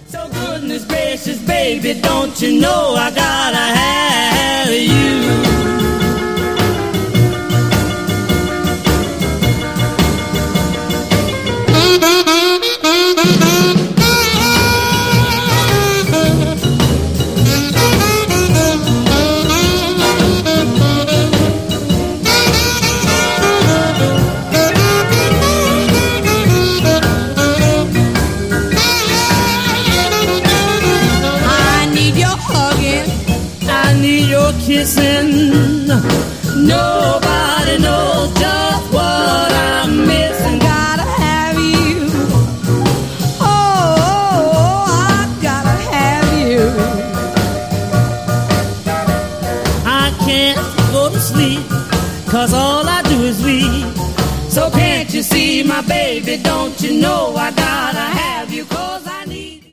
So goodness gracious, baby, don't you know I gotta have you. Kissing, nobody knows just what I'm missing. Gotta have you. Oh, I gotta have you. I can't go to sleep, 'cause all I do is weep. So can't you see, my baby, don't you know I gotta have you.